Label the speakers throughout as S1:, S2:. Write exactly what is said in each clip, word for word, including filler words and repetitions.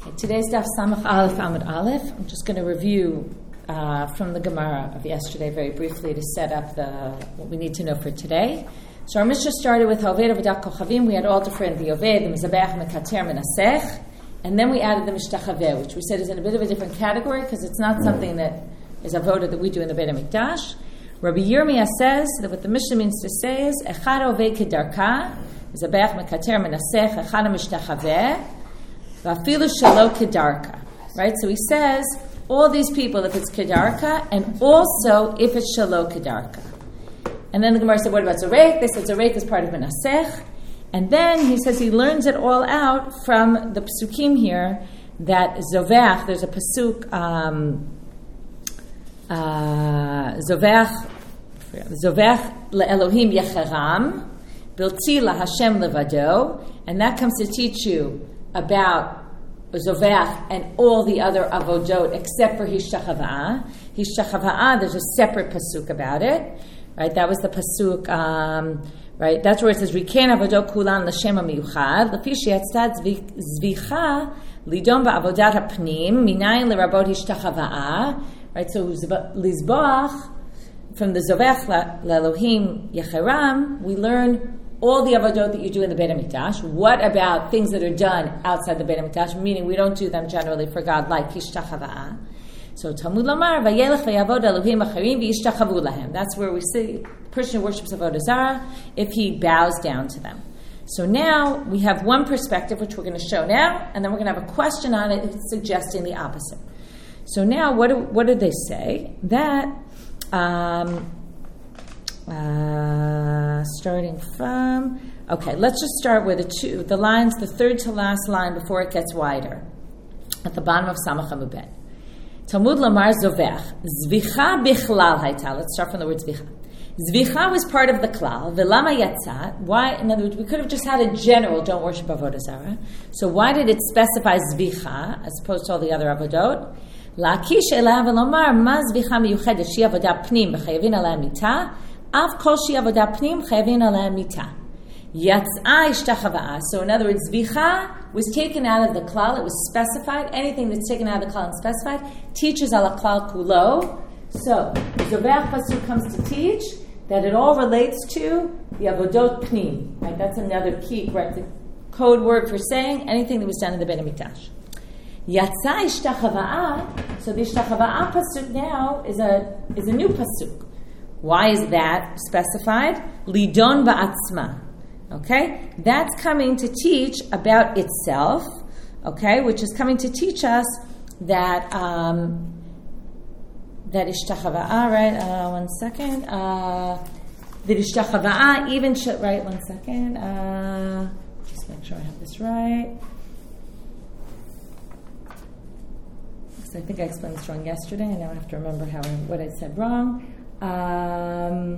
S1: Okay, today's Daf Samach Aleph Amud Aleph. I'm just going to review uh, from the Gemara of yesterday very briefly to set up the what we need to know for today. So our Mishnah started with Oved Avodat Kochavim. We had all different, the Oved, the Mizabech, Mekater, Menasech, and then we added the Mishtachaveh, which we said is in a bit of a different category because it's not something that is avoda that we do in the Beit HaMikdash. Rabbi Yirmiyah says that what the Mishnah means to say is Echad Oved Kedarka, Mizabech, Mekater, Menasech, Echad Mishtachaveh, Vafilu Shelo Kedarka. Right? So he says all these people if it's Kedarka and also if it's Shelo Kedarka. And then the Gemara said, what about Zorek? They said Zorek is part of Menasech. And then he says he learns it all out from the Pesukim here that Zovach, there's a Pasuk, um, uh, Zovach, Zovach le'Elohim yecheram, biltzi laHashem levado, and that comes to teach you about Zovach and all the other avodot except for Hishtachavah. Hishtachavah, there's a separate Pasuk about it. Right, that was the pasuk. Um, right, that's where it says "Riken avodot kulan l'shem ha'miyuchad lefi sheyatzad zvicha lidon ba'avodat hapnim minayin lerabot hishtachavah." Right, so lizboach from the Zovech le'Elohim yecheram, we learn all the avodot that you do in the Beit HaMikdash. What about things that are done outside the Beit HaMikdash? Meaning we don't do them generally for God, like hishtachavah. So Talmud Lamar, Vayelech vayavod Elohim acharim v'yishtachavu lahem. That's where we see the person who worships Avodah Zarah if he bows down to them. So now we have one perspective which we're going to show now, and then we're going to have a question on it suggesting the opposite. So now what do, what did they say? That um, uh, starting from okay, let's just start with the two the lines, the third to last line before it gets wider at the bottom of Samach Amud Bet. Talmud Lamar Zovech. Zvicha bichlal hayta. Let's start from the word zvicha. Zvicha was part of the klal. Velama yatzat. Why? In other words, we could have just had a general don't worship avodah zarah. So why did it specify zvicha as opposed to all the other avodot? Lakish elav velomar ma zvicha miyuchedet shi avodah pnim b'chayavin alei mita. Av kol shi avodah pnim chayavin alei mita. Yatzah ishtachavah. So in other words, zvicha was taken out of the klal. It was specified. Anything that's taken out of the klal and specified teaches ala klal kulo. So the Zovech pasuk comes to teach that it all relates to the avodot pnim. Right? That's another key, right? The code word for saying anything that was done in the Beit HaMikdash. Yatzah ishtachavah. So the ishtachavah pasuk now is a is a new pasuk. Why is that specified? Lidon ba'atzma. Okay, that's coming to teach about itself. Okay, which is coming to teach us that um, that ishtachavah. Right, uh, one second. Uh, that ishtachavah even sh- right. One second. Uh, just make sure I have this right. So I think I explained this wrong yesterday, and now I have to remember how what I said wrong. Um,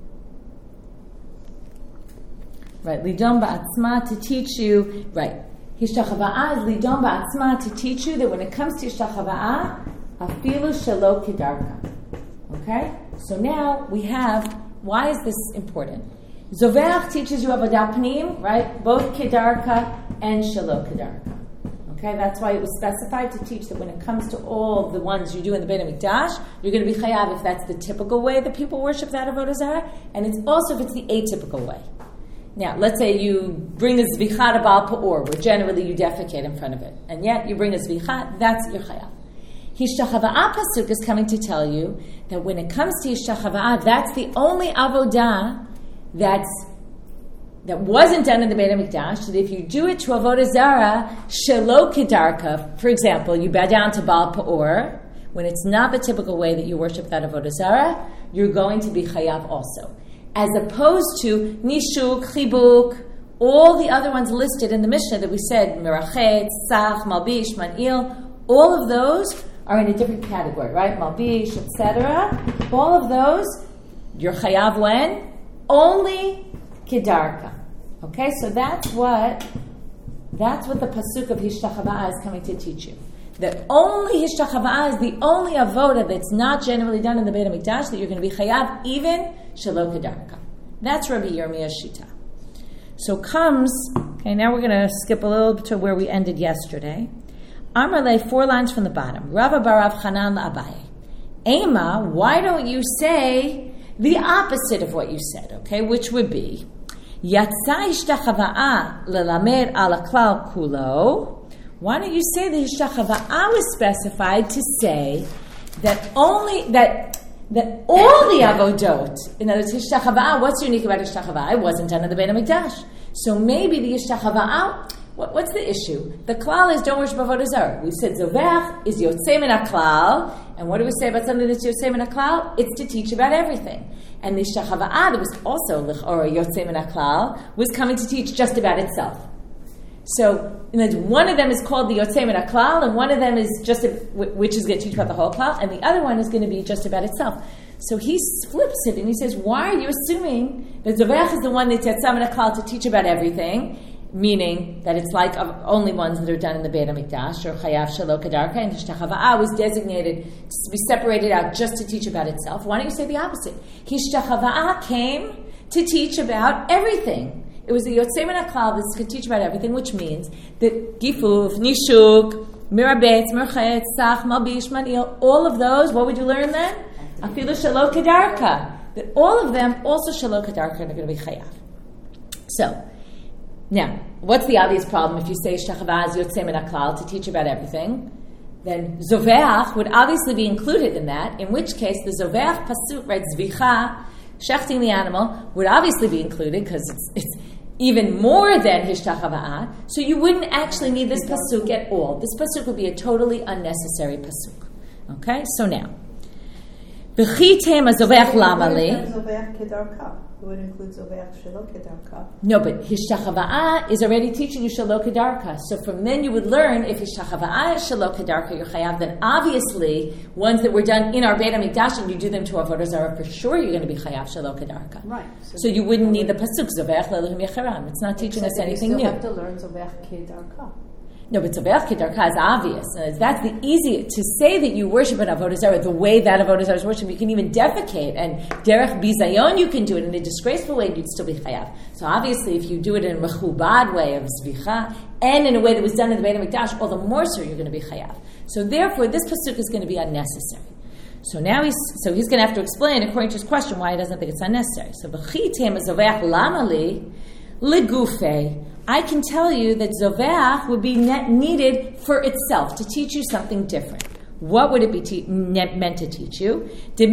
S1: Right, lidon ba'atzma to teach you. Right, hishtachavah is lidon ba'atzma to teach you that when it comes to hishtachavah, afilu shelo kedarka. Okay, so now we have. Why is this important? Zovech teaches you avodah pnim, right? Both kedarka and shelo kedarka. Okay, that's why it was specified to teach that when it comes to all the ones you do in the Beit HaMikdash, you're going to be chayav if that's the typical way that people worship that avodah zarah, and it's also if it's the atypical way. Now, let's say you bring a zvicha to Baal Pa'or, where generally you defecate in front of it, and yet you bring a zvicha, that's your chayav. Hishtachavah pasuk is coming to tell you that when it comes to hishtachavah, that's the only avodah that's that wasn't done in the Beit HaMikdash. That if you do it to avodah zarah, shelo kedarka, for example, you bow down to Baal Pa'or, when it's not the typical way that you worship that avodah zarah, you're going to be chayav also. As opposed to Nishuk, Chibuk, all the other ones listed in the Mishnah that we said, Merachet, Sach, Malbish, Man'il, all of those are in a different category, right? Malbish, et cetera. All of those, you're chayav when? Only Kedarka. Okay, so that's what that's what the pasuk of Hishtachavah is coming to teach you. That only Hishtachavah is the only avodah that's not generally done in the Beit HaMikdash that you're going to be chayav even Shelo Kedarka. That's Rabbi Yirmiyah's Shita. So comes, okay, now we're going to skip a little to where we ended yesterday. Amarle, four lines from the bottom. Rava barav Chanan la'Abaye. Ema, why don't you say the opposite of what you said, okay? Which would be, Yatsa hishtachava'a lelamed ala klal kulo. Why don't you say the hishtachava'a was specified to say that only, that that all the avodot, in other words, hishtachava'a, what's unique about hishtachava'a? It wasn't done in the Beit HaMikdash. So maybe the hishtachava'a, what, what's the issue? The klal is don't worship avodah zarah. We said zoveach is yotzei min haklal, and what do we say about something that's yotzei min haklal? It's to teach about everything. And the hishtachava'a, that was also l'chora yotzei min haklal, was coming to teach just about itself. So, in other words, one of them is called the yotzei min haklal, and one of them is just a, which is going to teach about the whole klal, and the other one is going to be just about itself. So he flips it and he says, why are you assuming that zoveach is the one that's yotzei min haklal to teach about everything? Meaning that it's like only ones that are done in the Beit HaMikdash, or Chayav Shelo Kedarka, and Hishtachava'a was designated to be separated out just to teach about itself. Why don't you say the opposite? Hishtachava'a came to teach about everything. It was the Yotzei Min HaKlal that could teach about everything, which means that Gifuf, Nishuk, Mirabetz, Merchet, Sach, Malbish, Manil, all of those, what would you learn then? Afilu Shelo Kedarka. That all of them, also Shelo Kedarka, are going to be Chayav. So, now, what's the obvious problem if you say Shachavah is Yotzei Min HaKlal to teach about everything? Then Zoveach would obviously be included in that, in which case the Zoveach pasuk, right, Zvicha, shechting the animal, would obviously be included because it's, it's even more than Hishtachavah. So you wouldn't actually need this pasuk at all. This pasuk would be a totally unnecessary pasuk. Okay, so now. V'chitem Zoveach lamali.
S2: It would include Zoveach Shelo Kedarka.
S1: No, but Hishtachava'ah is already teaching you Shelo Kedarka. So from then you would learn if Hishtachava'ah is Shelo Kedarka, you're Chayav, then obviously ones that were done in our Beit HaMikdash and you do them to Avodah Zarah, for sure you're going to be Chayav Shelo Kedarka.
S2: Right.
S1: So, so you wouldn't need the Pasuk, Zoveach Le'elohim Yecharam. It's not teaching us anything new.
S2: You still have to learn Zoveach Kedarka.
S1: No, but Zoveach Kedarka is obvious. Uh, that's the easy to say that you worship an Avodah Zarah the way that Avodah Zarah is worshipped. You can even defecate, and Derech Bizayon you can do it in a disgraceful way. You'd still be chayav. So obviously, if you do it in a mechubad way of zvicha and in a way that was done in the Beit HaMikdash, all the more so you're going to be chayav. So therefore, this pasuk is going to be unnecessary. So now he's so he's going to have to explain according to his question why he doesn't think it's unnecessary. So v'chitem zoveach lamali legufe. I can tell you that Zoveach would be net needed for itself, to teach you something different. What would it be te- ne- meant to teach you? This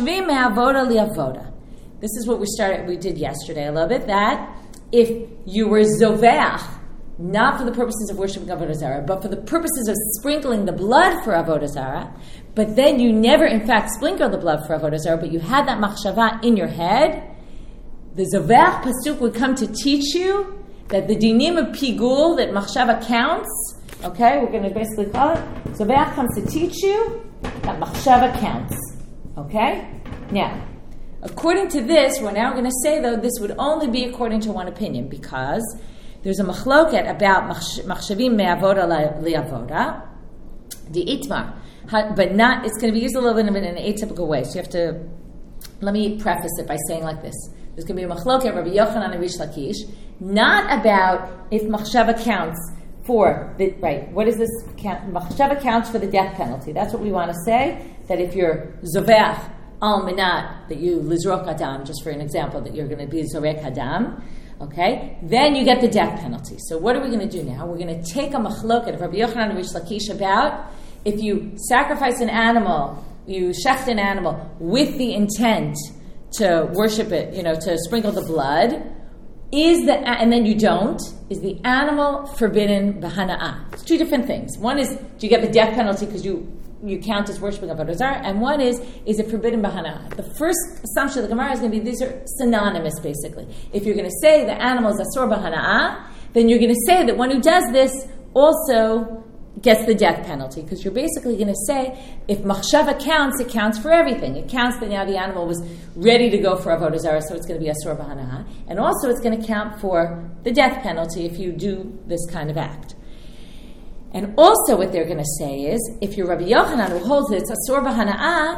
S1: is what we started. We did yesterday a little bit, that if you were Zoveach, not for the purposes of worshiping Avodah Zarah, but for the purposes of sprinkling the blood for Avodah Zarah, but then you never in fact sprinkled the blood for Avodah Zarah, but you had that machshava in your head, the Zoveach pasuk would come to teach you that the dinim of pigul, that machshava counts, okay, we're going to basically call it, Zoveach comes to teach you that machshava counts, okay? Now, according to this, we're now going to say, though, this would only be according to one opinion, because there's a machloket about machshavim me'avoda li'avoda, the itmar, but not, it's going to be used a little bit in an atypical way, so you have to, let me preface it by saying like this. There's going to be a machloket, Rabbi Yochanan and Rish Lakish, not about if machshava counts for the, right, what is this? Count, machshava counts for the death penalty. That's what we want to say, that if you're zoveach al minat, that you lizrok adam, just for an example, that you're going to be zorek adam, okay, then you get the death penalty. So what are we going to do now? We're going to take a machloket of Rabbi Yochanan and Rish Lakish about if you sacrifice an animal, you shecht an animal with the intent to worship it, you know, to sprinkle the blood, is the, and then you don't, is the animal forbidden b'hana'ah? It's two different things. One is, do you get the death penalty because you, you count as worshiping Avodah Zarah? And one is, is it forbidden b'hana'ah? The first assumption of the Gemara is going to be, these are synonymous, basically. If you're going to say the animal is asur b'hana'ah, then you're going to say that one who does this also gets the death penalty, because you're basically going to say, if machshava counts, it counts for everything. It counts that now the animal was ready to go for Avodah Zarah, so it's going to be asur b'hana'ah. And also it's going to count for the death penalty if you do this kind of act. And also what they're going to say is, if you're Rabbi Yochanan who holds that it's asur b'hana'ah,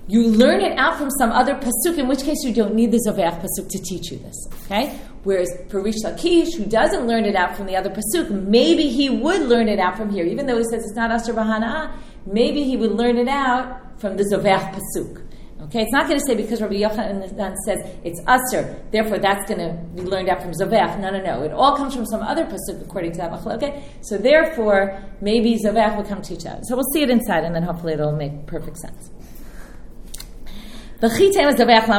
S1: you learn it out from some other pasuk, in which case you don't need the Zoveach pasuk to teach you this. Okay? Whereas for Rish Lakish, who doesn't learn it out from the other pasuk, maybe he would learn it out from here, even though he says it's not Asher B'Hana'ah. Maybe he would learn it out from the Zoveach pasuk. Okay, it's not going to say because Rabbi Yochanan says it's Asr, therefore that's going to be learned out from Zoveach. No, no, no. It all comes from some other pasuk according to that machloket. So therefore, maybe Zoveach will come teach that. So we'll see it inside, and then hopefully it'll make perfect sense. Because it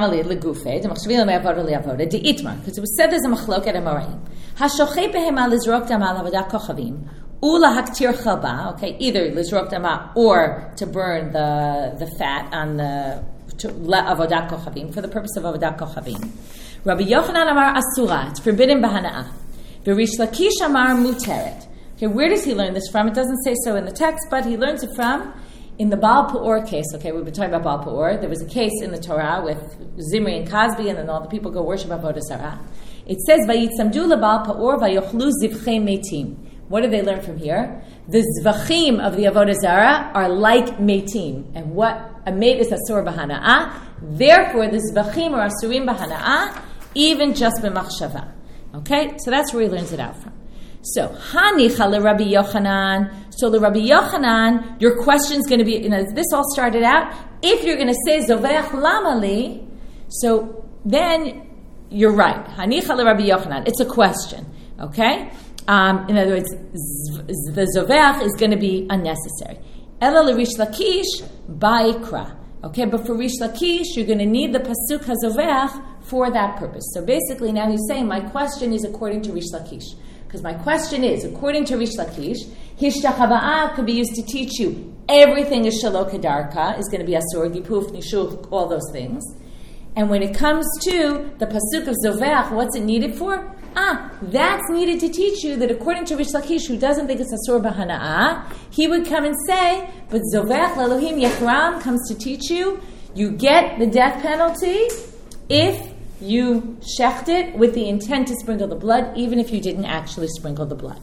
S1: was said there's a machloket amoraim. Hashochet behema lizrok dama lavodat kochavim. Ula haktir chalba. Okay, either lizrok dama or to burn the the fat on the avodat kochavim for the purpose of avodat kochavim. Rabbi Yochanan amar asura. It's forbidden b'hana'ah. V'Rish Lakish amar muteret. Okay, where does he learn this from? It doesn't say so in the text, but he learns it from in the Baal Peor case. Okay, we've been talking about Baal Peor. There was a case in the Torah with Zimri and Cosby, and then all the people go worship avodah zarah. It says vayitzamdu leBaal Peor vayochlu zivchei meitim. What do they learn from here? The zvachim of the avodah zarah are like meitim, and what a meit is asur b'hana'ah. Therefore, the zvachim are asurim b'hana'ah, even just b'machshava. Okay, so that's where he learns it out from. So, Hanicha le Rabbi Yochanan. So, le Rabbi Yochanan, your question's going to be, you know, this all started out, if you're going to say Zoveach Lamali, so then you're right. Hanicha le Rabbi Yochanan. It's a question, okay? Um, in other words, z- the Zoveach is going to be unnecessary. Ela le Rish Lakish ba'ikra. Okay, but for Rish Lakish, you're going to need the Pasuk HaZoveach for that purpose. So basically now he's saying, my question is according to Rish Lakish. Because my question is, according to Rish Lakish, Hishtachava'ah could be used to teach you everything is Shelo Kedarka, is going to be Asur, Gipuf, Nishuch, all those things. And when it comes to the Pasuk of Zoveach, what's it needed for? Ah, that's needed to teach you that according to Rish Lakish, who doesn't think it's Asur B'Hana'ah, he would come and say, but Zoveach L'Elohim Yechram comes to teach you, you get the death penalty if you shecht it with the intent to sprinkle the blood, even if you didn't actually sprinkle the blood.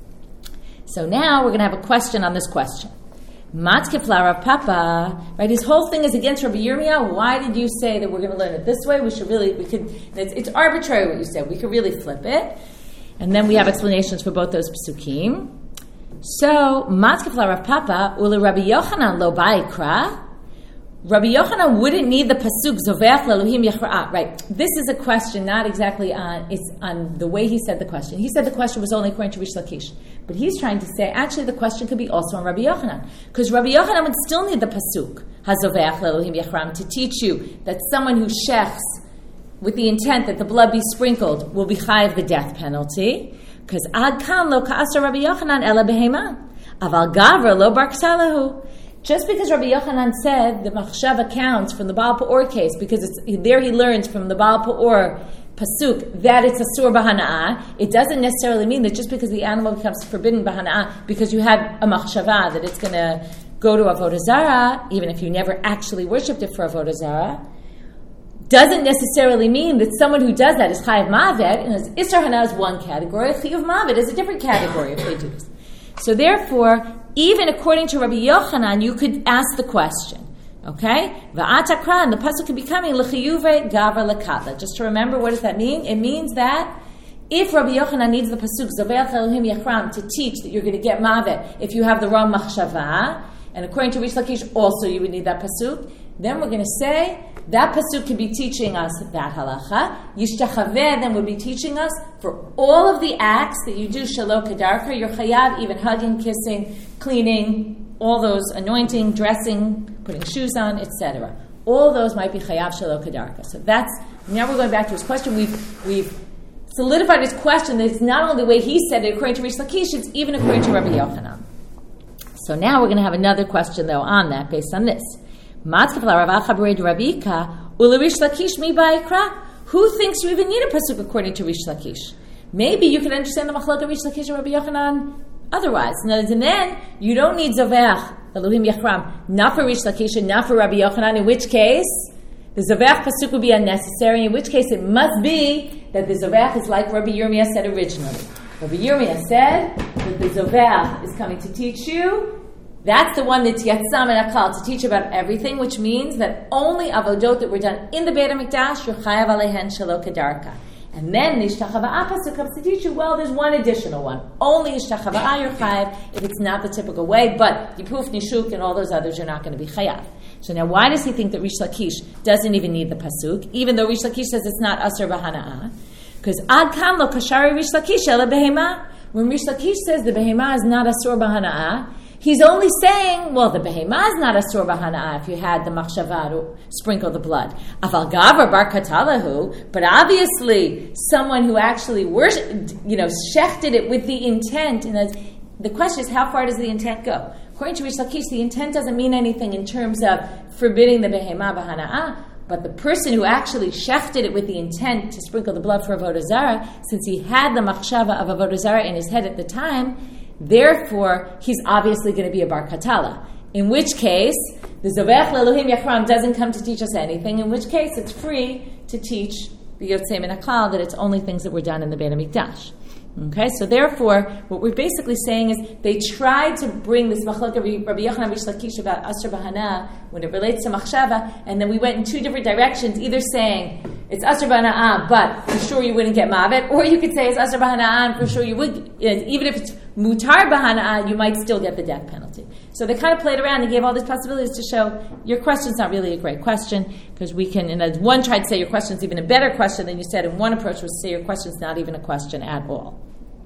S1: So now we're going to have a question on this question. Matkefla Rav Papa, right? His whole thing is against Rabbi Yirmiyah. Why did you say that we're going to learn it this way? We should really, we could. It's, it's arbitrary what you said. We could really flip it, and then we have explanations for both those psukim. So Matkefla Rav Papa ula Rabbi Yochanan lo ba'ikra. Rabbi Yochanan wouldn't need the pasuk Zoveach L'Elohim Yechra'ah. Right. This is a question not exactly on, it's on the way he said the question. He said the question was only according to Rish Lakish. But he's trying to say, actually the question could be also on Rabbi Yochanan. Because Rabbi Yochanan would still need the pasuk HaZoveach L'Elohim Yechra'ah to teach you that someone who shechs with the intent that the blood be sprinkled will be chayav the death penalty. Because ad kan lo ka'asar Rabbi Yochanan ela behema. Aval gavra lo bar ksalahu. Just because Rabbi Yochanan said the machshava counts from the Baal Peor case, because it's there he learns from the Baal Peor pasuk that it's asur b'hana'ah, it doesn't necessarily mean that just because the animal becomes forbidden b'hana'ah, because you had a machshava that it's going to go to avodah zarah, even if you never actually worshipped it for avodah zarah, doesn't necessarily mean that someone who does that is chayav mavet. And Isser Hana is one category, chayav mavet is a different category if they do this. So therefore, even according to Rabbi Yochanan, you could ask the question, okay? Va'atakra, and the pasuk could be coming, l'chiyuve gavra l'katla. Just to remember, what does that mean? It means that if Rabbi Yochanan needs the pasuk, Zoveach Elohim Yechram, to teach that you're going to get mavet if you have the wrong machshava, and according to Rish Lakish, also you would need that pasuk, then we're going to say, that pasuk could be teaching us that halacha. Yishtachaveh then would be teaching us for all of the acts that you do shelo kedarka, you're chayav, even hugging, kissing, cleaning, all those anointing, dressing, putting shoes on, et cetera. All those might be chayav shelo kedarka. So that's, now we're going back to his question. We've, we've solidified his question that it's not only the way he said it according to Rish Lakish, it's even according to Rabbi Yochanan. So now we're going to have another question though on that based on this. Who thinks you even need a pasuk according to Rish Lakish? Maybe you can understand the machlok of Rish Lakish and Rabbi Yochanan otherwise. And then you don't need Zoveach Elohim Yechram, not for Rish Lakish and not for Rabbi Yochanan, in which case the Zoveach pasuk would be unnecessary, in which case it must be that the Zoveach is like Rabbi Yirmiyah said originally. Rabbi Yirmiyah said that the Zoveach is coming to teach you That's the one that's Yatzam and Aklal, to teach about everything, which means that only avodot that were done in the Beit HaMikdash, you're chayav alehen shelo kedarka. And then the Ishtachava'ah pasuk comes to teach you, well, there's one additional one. Only Ishtachava'ah you're chayav if it's not the typical way, but Yipuf, Nishuk, and all those others you're not going to be chayav. So now why does he think that Rish Lakish doesn't even need the pasuk, even though Rish Lakish says it's not Asur B'Hana'ah? Because Ad Kam Lo Kashari Rish Lakish Ela Behema. When Rish Lakish says the Behema is not Asur B'Hana'ah, he's only saying, well, the behemah is not a sur b'hana'ah if you had the machshava to sprinkle the blood. Aval gavar bar katalahu, but obviously someone who actually worshiped, you know, shechted it with the intent. And the question is, how far does the intent go? According to Rish Lakish, the intent doesn't mean anything in terms of forbidding the behemah b'hana'ah, but the person who actually shechted it with the intent to sprinkle the blood for avodah zarah, since he had the machshava of avodah zarah in his head at the time, therefore, he's obviously going to be a bar katala. In which case, the Zovech Le'Elohim Yachram doesn't come to teach us anything. In which case, it's free to teach the Yotzei Min HaKlal that it's only things that were done in the Beit HaMikdash. Okay, so therefore, what we're basically saying is they tried to bring this machlok of Rabbi Yochanan Rish Lakish about Asur B'Hana'ah when it relates to machshava, and then we went in two different directions, either saying it's Asur B'Hana'ah, but for sure you wouldn't get mavet, or you could say it's Asur B'Hana'ah, and for sure you would, even if it's Mutar B'Hana'ah, you might still get the death penalty. So they kind of played around and gave all these possibilities to show your question's not really a great question, because we can, and as one tried to say your question's even a better question than you said, and one approach was to say your question's not even a question at all.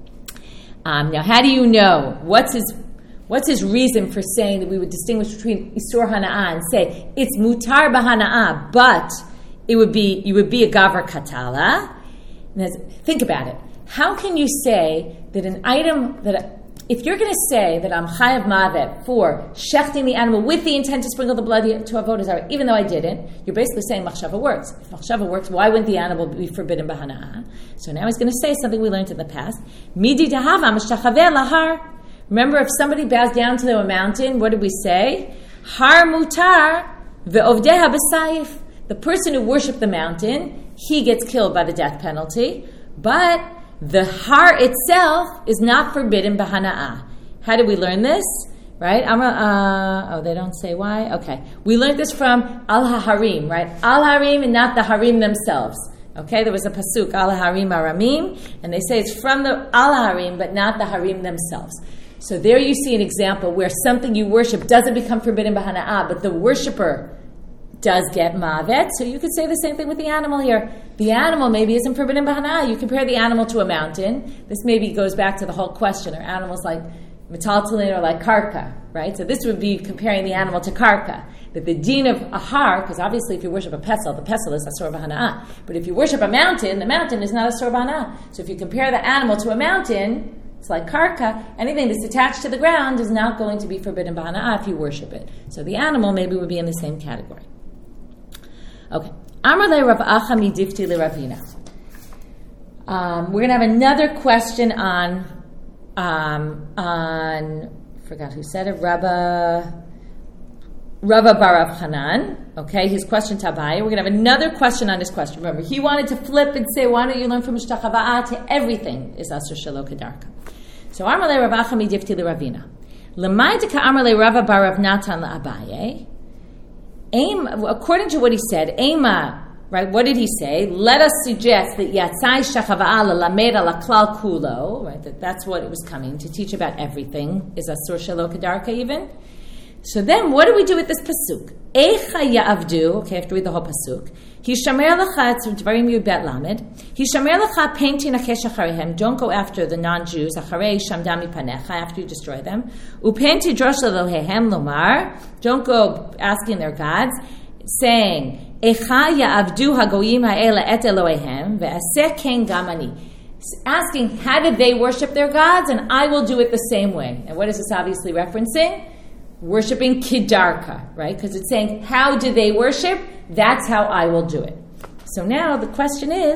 S1: Um, now, how do you know? What's his What's his reason for saying that we would distinguish between Isur Hana'ah and say it's Mutar B'Hana'ah, but it would be you would be a Gavar Katala? Now, think about it. How can you say that an item that if you're going to say that I'm Chayav Mavet for shechting the animal with the intent to sprinkle the blood to avodah zarah, even though I didn't, you're basically saying machshava works. If machshava works, why wouldn't the animal be forbidden b'hana'ah? So now he's going to say something we learned in the past. Midi tahava mishtachaveh lahar. Remember, if somebody bows down to a mountain, what did we say? Har mutar ve'ovdeha b'sayif. The person who worshipped the mountain, he gets killed by the death penalty, but the har itself is not forbidden b'hana'ah. How did we learn this? Right? Uh, oh, they don't say why? Okay. We learned this from al-harim, right? Al-harim and not the harim themselves. Okay, there was a pasuk, al-harim aramim, and they say it's from the al-harim, but not the harim themselves. So there you see an example where something you worship doesn't become forbidden b'hana'ah, but the worshiper does get mavet. So you could say the same thing with the animal here. The animal maybe isn't forbidden b'hana'ah. You compare the animal to a mountain. This maybe goes back to the whole question. Are animals like metaltalin or like karka, right? So this would be comparing the animal to karka. That the deen of a har, because obviously if you worship a pesel, the pesel is asur b'hana'ah. But if you worship a mountain, the mountain is not asur b'hana'ah. So if you compare the animal to a mountain, it's like karka. Anything that's attached to the ground is not going to be forbidden b'hana'ah if you worship it. So the animal maybe would be in the same category. Okay. Amar le Rav Acha midifti le Ravina. Um, we're going to have another question on, um, on, forgot who said it, Rabba, Rabba Barav Hanan. Okay, his question to Abaye. We're going to have another question on his question. Remember, he wanted to flip and say, why don't you learn from Mishtachava'ah to everything is Asur Shelo Kedarka. So Amar le Rav Acha midifti le Ravina. L'maydika Amar le Rabba Barav Natan le Abaye. Aim, according to what he said, Ema, right, what did he say? Let us suggest that Yatzai Shachava'ah Lamed ala Klal Kulo, right, that that's what it was coming, to teach about everything, is Asur Shelo Kedarka even. So then, what do we do with this pasuk? Eicha Ya'avdu, okay, I have to read the whole pasuk. Hishamer lecha, it's Dvarim Yud Bet Lamed. Hishamer lecha peinti nakesh acharehem, don't go after the non-Jews, acharei shamdami panecha, after you destroy them. Upeinti drosh lelohehem lomar, don't go asking their gods, saying, Eicha Ya'avdu hagoyim ha'ela et Elohehem, ve'aseh ken gamani. Asking, how did they worship their gods? And I will do it the same way. And what is this obviously referencing? Worshipping Kedarka, right? Because it's saying, how do they worship? That's how I will do it. So now the question is,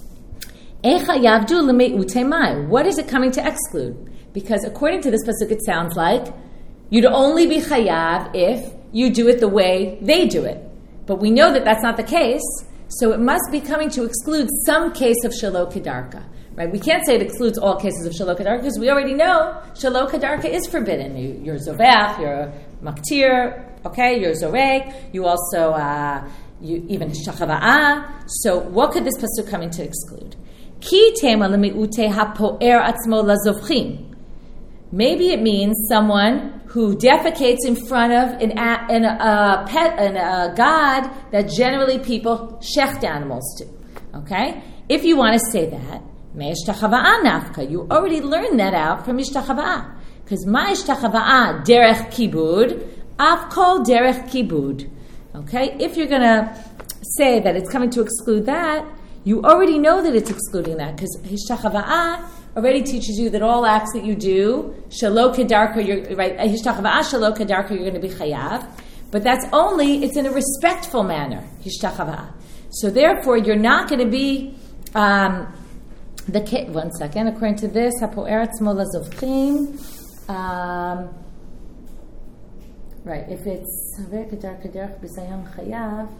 S1: what is it coming to exclude? Because according to this pasuk, it sounds like you'd only be chayav if you do it the way they do it. But we know that that's not the case, so it must be coming to exclude some case of Shelo Kedarka. right? We can't say it excludes all cases of Shalok Kadarka because we already know Shalok Kadarka is forbidden. You, you're Zovech, you're Maktir, okay, you're Zorek, you also, uh, you even Shachava'ah. So what could this pasuk come in to exclude? Ki tema lemi'ute hapo'er atzmo lazovchim. Maybe it means someone who defecates in front of an, an, a pet, an, a god that generally people shecht animals to. Okay? If you want to say that, me'ishtachava'ah nafka, you already learned that out from ishtachava'ah. Because ma'ishtachava'ah derech kibud, af kol derech kibud. Okay? If you're going to say that it's coming to exclude that, you already know that it's excluding that, because hishtachava'ah already teaches you that all acts that you do, shalok kedarka, you're right, hishtachava'ah shalok kedarka, you're going to be chayav. But that's only, it's in a respectful manner, hishtachava'ah. So therefore, you're not going to be, um, the one second, according to this, hapo'er atzmo lazovchim, um, right, if it's haver kedarka derech b'zayon chayav,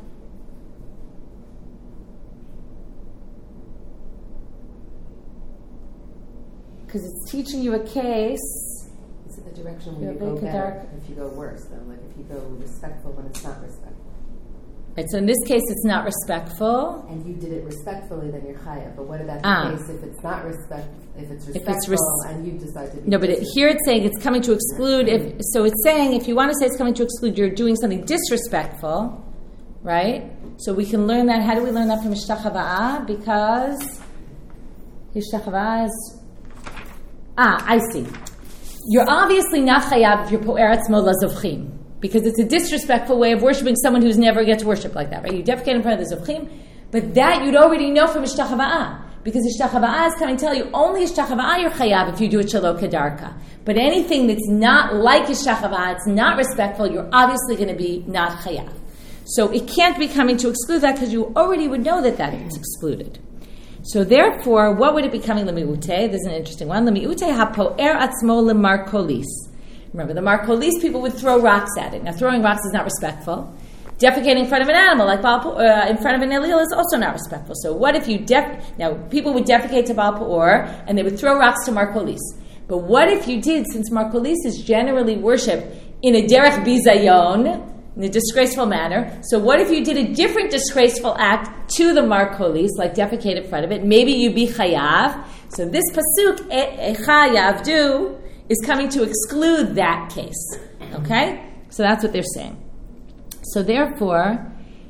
S1: because it's teaching you a case.
S3: Is it the direction when you go better, if you go worse, though? Like if you go respectful when it's not respectful.
S1: Right, so in this case, it's not respectful.
S3: And you did it respectfully, then you're chayav. But what about the
S1: ah.
S3: case if it's not respect, if it's respectful,
S1: if it's res-
S3: and you decide to be...
S1: No, but it, here it's saying it's coming to exclude. If So it's saying, if you want to say it's coming to exclude, you're doing something disrespectful, right? So we can learn that. How do we learn that from Hishtachava'ah? Because Hishtachava'ah is... Ah, I see. You're obviously not chayav if you're po'er atzmo lazovchim, because it's a disrespectful way of worshiping someone who's never get to worship like that, right? You defecate in front of the zovchim, but that you'd already know from hishtachava'ah, because hishtachava'ah is coming to tell you only hishtachava'ah you're chayav if you do it shalok kedarka. But anything that's not like hishtachava'ah, it's not respectful, you're obviously going to be not chayav. So it can't be coming to exclude that because you already would know that that is excluded. So therefore, what would it be coming lemi'ute? There's an interesting one. Lemi'ute hapo'er atzmo lemarkolis. Remember, the markolis, people would throw rocks at it. Now, throwing rocks is not respectful. Defecating in front of an animal, like Baal, uh, in front of an Elil, is also not respectful. So what if you... Def- now, people would defecate to Baal Pa'or, and they would throw rocks to markolis. But what if you did, since markolis is generally worshipped in a derech bizayon, in a disgraceful manner. So what if you did a different disgraceful act to the markolis, like defecate in front of it? Maybe you'd be chayav. So this pasuk, echa yavdu, is coming to exclude that case. Okay? So that's what they're saying. So therefore,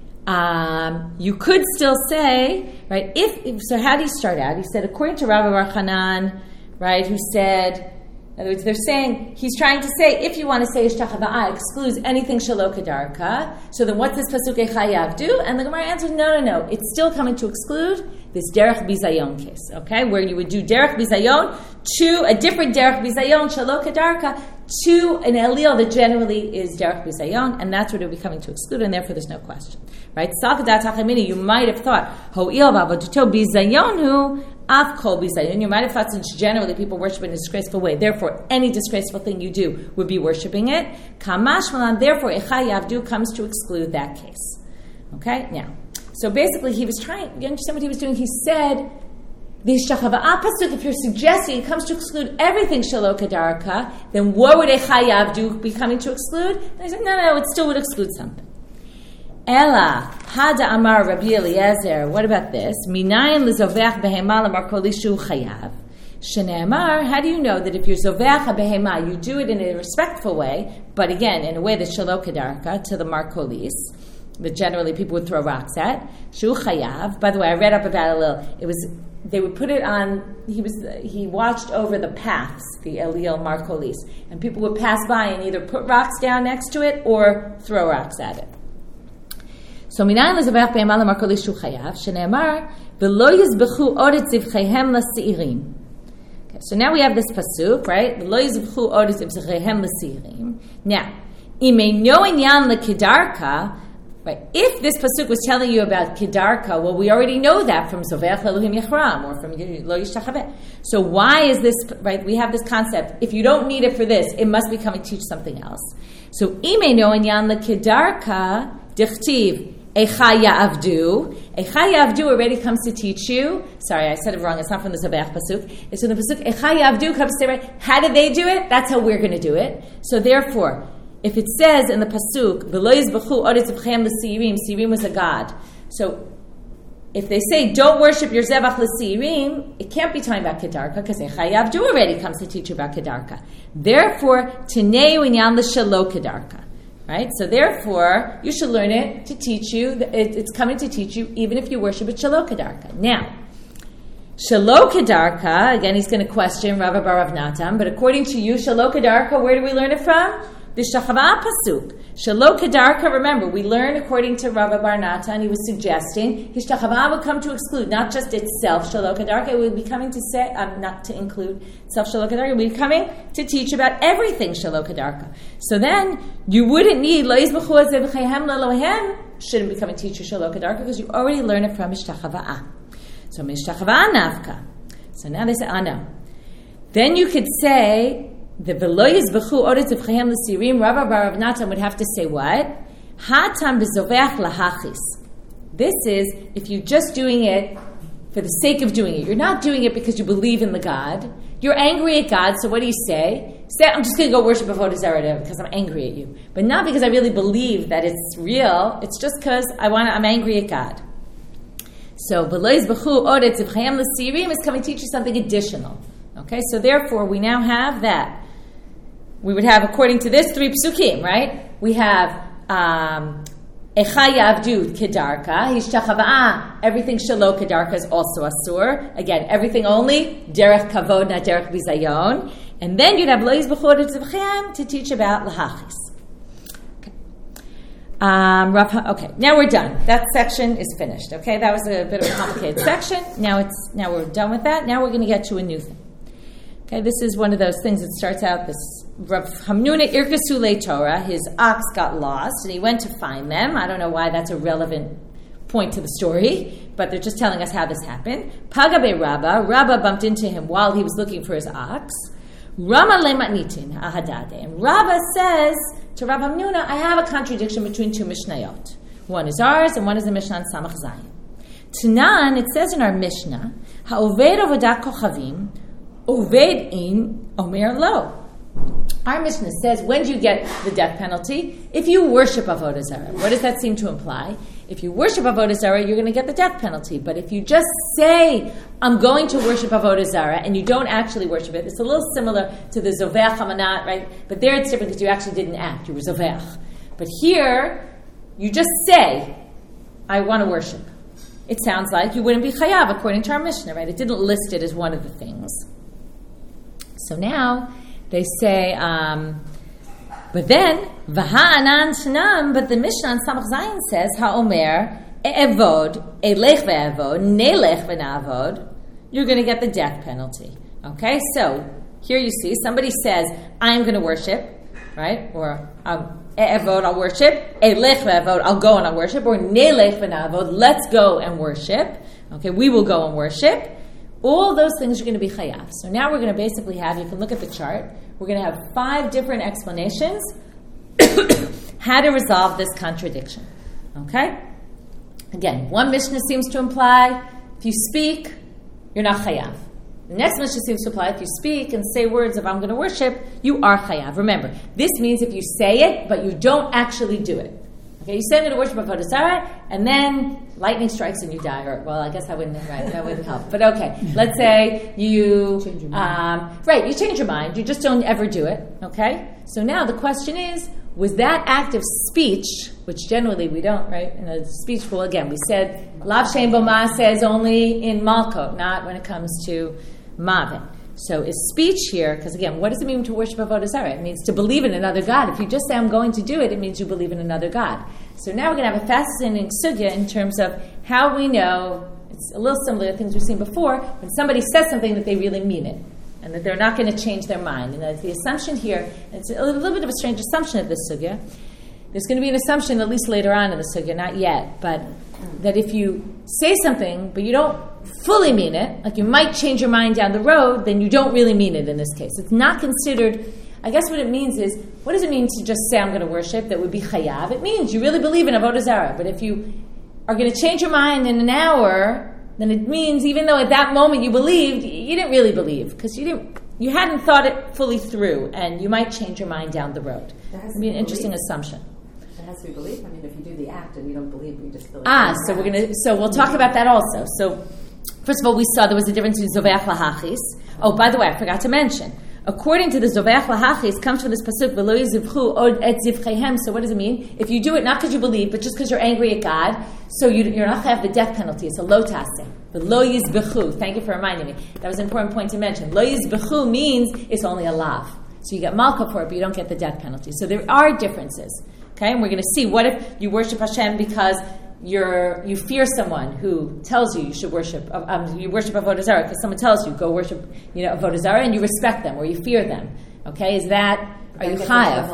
S1: um, you could still say, right, if, if, so how do you start out? He said, according to Rabbi Bar Hanan, right, who said, in other words, they're saying, he's trying to say, if you want to say Hishtachava'ah excludes anything Shalok Kedarka, so then what's this Pasuk Echayav do? And the Gemara answers, no, no, no. It's still coming to exclude this Derech Bizayon case, okay? Where you would do Derech Bizayon to a different Derech Bizayon, Shalok Kedarka, to an Elil that generally is Derech Bizayon, and that's what it would be coming to exclude, and therefore there's no question. Right? Sakadat Hachamini, you might have thought, Ho'il Vavoduto Bizayonu, Av kol bizayon. You might have thought, since generally people worship in a disgraceful way, therefore any disgraceful thing you do would be worshiping it. Kamash malan, therefore Echai Yavdu comes to exclude that case. Okay? Now, so basically he was trying, you understand what he was doing? He said, the Hishtachava'ah pasuk, if you're suggesting it comes to exclude everything Shalok Kedarka, then what would Echai Yavdu be coming to exclude? And I said, no, no, it still would exclude something. Ella, Hada Amar Rabbi Eliezer, what about this? Minayin lizovech behema lemarkolishu chayav. Shene'amar, how do you know that if you're zovech behema, you do it in a respectful way, but again, in a way that's shalok kedarka, to the markolis, that generally people would throw rocks at, shu chayav. By the way, I read up about it a little. It was, they would put it on, he was he watched over the paths, the Elil markolis, and people would pass by and either put rocks down next to it or throw rocks at it. So minayin lezavach be'emal markolis shu chayav, shene'amar v'lo yizbechu oret zivcheihem l'seirim. Okay, so now we have this pasuk, right? V'lo yizbechu oret zivcheihem l'seirim. Now, imei no inyan lekedarka, right? If this pasuk was telling you about kedarka, well, we already know that from zovech Elohim Yechram or from lo yishtachaveh. So why is this, right? We have this concept. If you don't need it for this, it must be coming to teach something else. So imei no inyan lekedarka dichtiv. Eicha Ya'avdu. Eicha Ya'avdu already comes to teach you. Sorry, I said it wrong. It's not from the Zobeach pasuk. It's from the pasuk. Eicha Ya'avdu comes to say, right, how did they do it? That's how we're going to do it. So therefore, if it says in the pasuk, V'lo yizbachu oretz v'chem l'seirim, Seirim was a god. So if they say, don't worship your Zevach l'Seirim, it can't be talking about Kedarka, because Eicha Ya'avdu already comes to teach you about Kedarka. Therefore, Tinei Inyan l'shelo Kedarka. Right? So therefore, you should learn it to teach you, it, it's coming to teach you, even if you worship it Shelo Kedarka. Now, Shelo Kedarka, again, he's going to question Rava bar Rav Natan, but according to you, Shelo Kedarka, where do we learn it from? The Shachava pasuk. Shelo Kedarka, remember, we learn according to Rava bar Natan, he was suggesting his Shachava would come to exclude not just itself, Shelo Kedarka, it would be coming to say, um, not to include itself, Shelo Kedarka, it would be coming to teach about everything Shelo Kedarka. So then, you wouldn't need Lo Yizbachu et Zevachayhem L'Elohem, shouldn't become a teacher Shelo Kedarka, because you already learn it from Mishtachava'ah. So Mishtachava'ah Nafka. So now they say, ah no. Then you could say, the V'lo yizbachu oretz v'chaim l'sirim, Rava bar Rav Natan would have to say what? Hatam b'zoveach lahachis. This is if you're just doing it for the sake of doing it. You're not doing it because you believe in the God. You're angry at God, so what do you say? Say, I'm just going to go worship Avodah Zarah because I'm angry at you. But not because I really believe that it's real. It's just because I want. I'm angry at God. So V'lo yizbachu oretz v'chaim l'sirim is coming to teach you something additional. Okay, so therefore we now have that. We would have, according to this, three psukim, right? We have um, Eicha Ya'avdu Kedarka, Hishtachava'ah, everything Shelo Kedarka is also Asur. Again, everything only Derech Kavod, not Derech Bizayon. And then you'd have Lo Yizbachu oretz v'chaim to teach about Lahachis. Okay. Um, okay, now we're done. That section is finished. Okay, that was a bit of a complicated section. Now it's now we're done with that. Now we're going to get to a new thing. Okay, this is one of those things that starts out this Rav Hamnuna Irkasu Le Torah, his ox got lost, and he went to find them. I don't know why that's a relevant point to the story, but they're just telling us how this happened. Pagabe Rabba, Rabba bumped into him while he was looking for his ox. Rama Le Matnitin Ahadade. And Rabba says to Rav Hamnuna, I have a contradiction between two Mishnayot. One is ours, and one is the Mishnah in Samach Zayin. Tanan, it says in our Mishnah, Ha'oved avodat kochavim, Oved in Omer Lo. Our Mishnah says, when do you get the death penalty? If you worship Avodah Zarah. What does that seem to imply? If you worship Avodah Zarah, you're going to get the death penalty. But if you just say, I'm going to worship Avodah Zarah, and you don't actually worship it, it's a little similar to the Zoveach Hamanat, right? But there it's different because you actually didn't act. You were Zoveach. But here, you just say, I want to worship. It sounds like you wouldn't be Chayav according to our Mishnah, right? It didn't list it as one of the things. So now they say, um, but then v'ha'anan shnam. But the Mishnah on Samach Zayin says ha'omer e'evod elech ve'evod nelech ve'navod. You're going to get the death penalty. Okay, so here you see somebody says I'm going to worship, right? Or um, e'evod I'll worship. Elech ve'evod I'll go and I'll worship. Or nelech ve'navod let's go and worship. Okay, we will go and worship. All those things are going to be chayav. So now we're going to basically have, you can look at the chart, we're going to have five different explanations how to resolve this contradiction. Okay? Again, one Mishnah seems to imply, if you speak, you're not chayav. The next Mishnah seems to imply, if you speak and say words of I'm going to worship, you are chayav. Remember, this means if you say it, but you don't actually do it. Okay, you say I'm going to worship Avodah Zarah, and then lightning strikes and you die. Or, well, I guess I wouldn't. Right, that wouldn't help. But okay, let's say you change your mind. Um, right, you change your mind. You just don't ever do it. Okay, so now the question is: was that act of speech, which generally we don't, right? In a speech rule, again, we said Lav Shem Boma says only in Malkot, not when it comes to Mavet. So is speech here, because again, what does it mean to worship Avodah Zarah? It means to believe in another God. If you just say, I'm going to do it, it means you believe in another God. So now we're going to have a fascinating sugya in terms of how we know, it's a little similar to things we've seen before, when somebody says something that they really mean it, and that they're not going to change their mind. And that's the assumption here, it's a little bit of a strange assumption of this sugya. There's going to be an assumption, at least later on in the sugya, not yet, but that if you say something, but you don't fully mean it, like you might change your mind down the road, then you don't really mean it in this case. It's not considered I guess what it means is, what does it mean to just say I'm going to worship? That would be chayav. It means you really believe in avodah zarah. But if you are going to change your mind in an hour, then it means even though at that moment you believed, you didn't really believe because you didn't, you hadn't thought it fully through, and you might change your mind down the road. That has to be an interesting assumption.
S3: It has to be belief. I mean, if you do the act and you don't believe, you just feel like
S1: ah. So we're gonna. So we'll talk about that also. So first of all, we saw there was a difference between zoveach lahachis. Oh, by the way, I forgot to mention. According to the zoveach lahachis, comes from this pasuk v'lo yizivchu od et zivchehem. So what does it mean? If you do it not because you believe, but just because you're angry at God, so you, you're not going to have the death penalty. It's a lo taseh. The lo yizbechu. Thank you for reminding me. That was an important point to mention. Lo yizbechu means it's only a lav. So you get malka for it, but you don't get the death penalty. So there are differences. Okay, and we're going to see what if you worship Hashem because you're you fear someone who tells you you should worship. Um, you worship avodah zarah because someone tells you go worship, you know, avodah zarah, and you respect them or you fear them. Okay, is that are you chayav?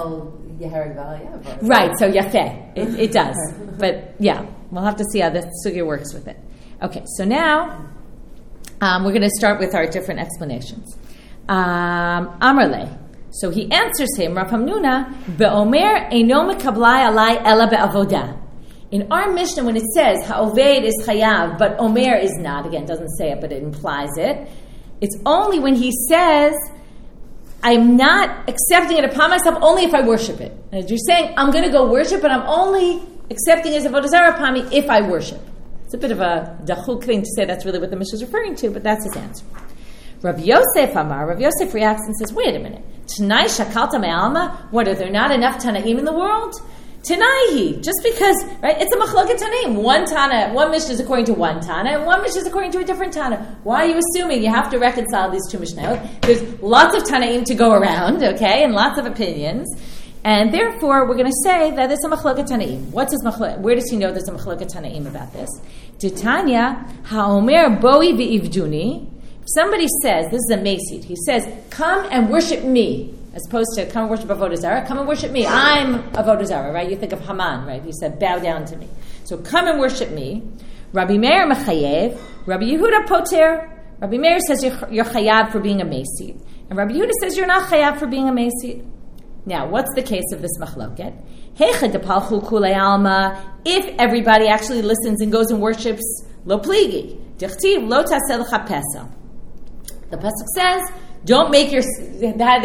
S1: Right. So yafeh, it, it does. But yeah, we'll have to see how the sugya works with it. Okay, so now um, we're going to start with our different explanations. Um, Amrle. So he answers him, Rav Hamnuna, be'omer eino mekablai alai ela be'avodah. In our Mishnah, when it says ha'oved is chayav, but omer is not, again, it doesn't say it, but it implies it, it's only when he says, I'm not accepting it upon myself only if I worship it. And you're saying, I'm going to go worship, but I'm only accepting it as avodah zarah upon me if I worship. It's a bit of a dachuk thing to say that's really what the Mishnah is referring to, but that's his answer. Rav Yosef Amar, Rav Yosef reacts and says, wait a minute. Tanai shakalta me'alma? What, are there not enough Tanaim in the world? Tanaihi, just because, right, it's a machloket Tanaim. One Tana, one Mishnah is according to one Tana, and one Mishnah is according to a different Tana. Why are you assuming you have to reconcile these two Mishnayot? There's lots of Tanaim to go around, okay, and lots of opinions. And therefore, we're going to say that it's a machloket Tanaim. What's his machloket? Where does he know there's a machloket Tanaim about this? Titania, ha'omer boi v'ivduni. If somebody says, this is a Mesid, he says, come and worship me, as opposed to come and worship avodah zarah, come and worship me, I'm avodah zarah, right? You think of Haman, right? He said, bow down to me. So come and worship me. Rabbi Meir mechayev, Rabbi Yehuda poter. Rabbi Meir says you're, you're chayav for being a Mesid. And Rabbi Yehuda says you're not chayav for being a Mesid. Now, what's the case of this machloket? Hecha depalchu kulei alma, if everybody actually listens and goes and worships, lo pligi, dichtiv lo taseh lecha pesel. The pasuk says, "Don't make your don't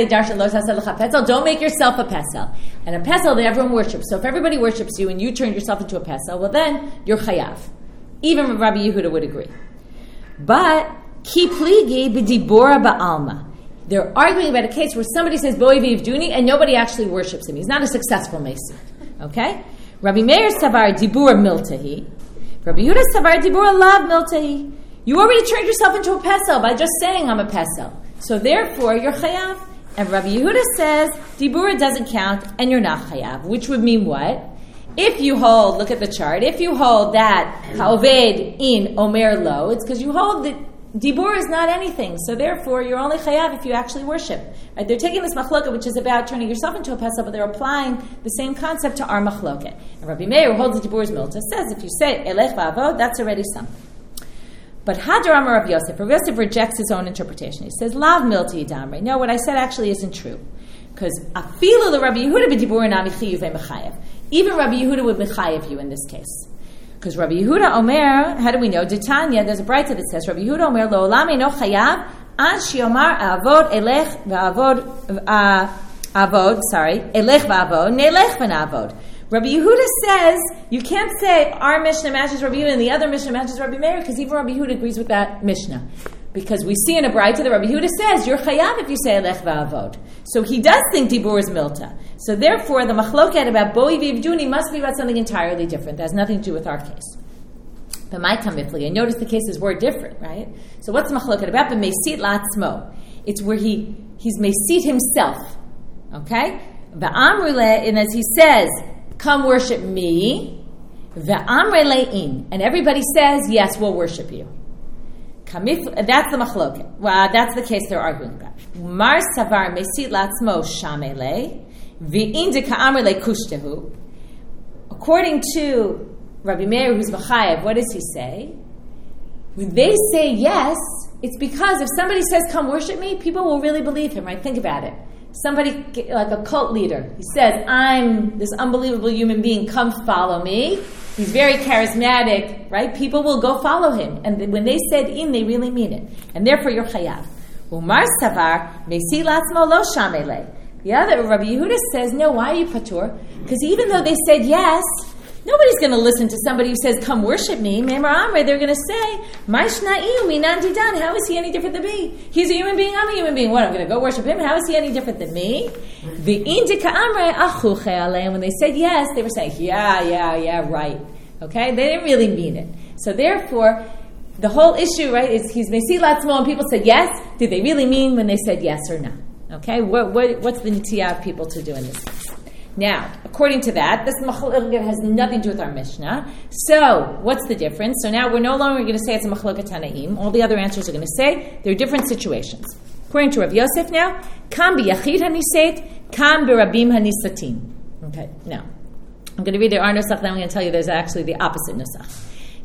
S1: make yourself a pesel." And a pesel that everyone worships. So if everybody worships you and you turn yourself into a pesel, well then you're chayav. Even Rabbi Yehuda would agree. But ki pligi b'dibora ba'alma. They're arguing about a case where somebody says "Boi v'ivduni" and nobody actually worships him. He's not a successful Mason. Okay? Rabbi Meir savar dibura miltahi. Rabbi Yehuda savar dibura lav miltahi. You already turned yourself into a pesel by just saying I'm a pesel. So therefore, you're chayav. And Rabbi Yehuda says, dibura doesn't count, and you're not chayav. Which would mean what? If you hold, look at the chart, if you hold that ha'oved in omer lo, it's because you hold that dibur is not anything. So therefore, you're only chayav if you actually worship. Right? They're taking this machloket, which is about turning yourself into a pesel, but they're applying the same concept to our machloket. And Rabbi Meir, who holds the dibur is milta, says if you say elech va'avod, that's already something. But Hadar Amar Rav Yosef, Rav Yosef rejects his own interpretation. He says, Lav milti yidamre. No, what I said actually isn't true. Because afilu le Rabbi Yehuda b'dibur nami chiyuv mechayev. Even Rabbi Yehuda would mechayev you in this case. Because Rabbi Yehuda Omer, how do we know? Ditanya, there's a brighter that says, Rabbi Yehuda Omer, lo olam eino chayav, an shiomar avod elech v'avod, avod, sorry, elech v'avod, ne'elech v'navod. Rabbi Yehuda says, you can't say our Mishnah matches Rabbi Yehuda and the other Mishnah matches Rabbi Meir, because even Rabbi Yehuda agrees with that Mishnah. Because we see in a Braita that Rabbi Yehuda says, you're chayav if you say elech va'avod. So he does think dibur is milta. So therefore, the machloket about boi v'ivduni must be about something entirely different. That has nothing to do with our case. But my kamifli, I notice the cases were different, right? So what's the machloket about? But mesit la'atzmo. It's where he he's mesit himself. Okay? Va'amrule, and as he says, come worship me, ve'amre le'in, and everybody says, yes, we'll worship you. Kamif, that's the machloket. Well, that's the case they're arguing about. Mar savar mesit latzmo shamele, ve'in de ka'amre le'kushtahu. According to Rabbi Meir, who's Machayev, what does he say? When they say yes, it's because if somebody says, come worship me, people will really believe him, right? Think about it. somebody, like a cult leader, he says, I'm this unbelievable human being, come follow me. He's very charismatic, right? People will go follow him. And when they said in, they really mean it. And therefore you're chayav. Umar savar mesi latzmo lo shamele. The other, Rabbi Yehuda says, no, why are you patur? Because even though they said yes, nobody's going to listen to somebody who says, come worship me. Memar Amre, they're going to say, how is he any different than me? He's a human being, I'm a human being. What, I'm going to go worship him? How is he any different than me? The Indika Amre, achuche aleim. When they said yes, they were saying, yeah, yeah, yeah, right. Okay? They didn't really mean it. So therefore, the whole issue, right, is he's Mesi Latzmo, and people said yes. Did they really mean when they said yes or no? Okay? What, what, what's the nitiyah of people to do in this case? Now, according to that, this machlokah has nothing to do with our Mishnah. So, what's the difference? So now we're no longer going to say it's a machlokah tanaim. All the other answers are going to say there are different situations. According to Rav Yosef now, kam b'yachid haniseit, kam b'rabim hanisatim. Okay, now, I'm going to read the Ar Nusach, then I'm going to tell you there's actually the opposite Nusach.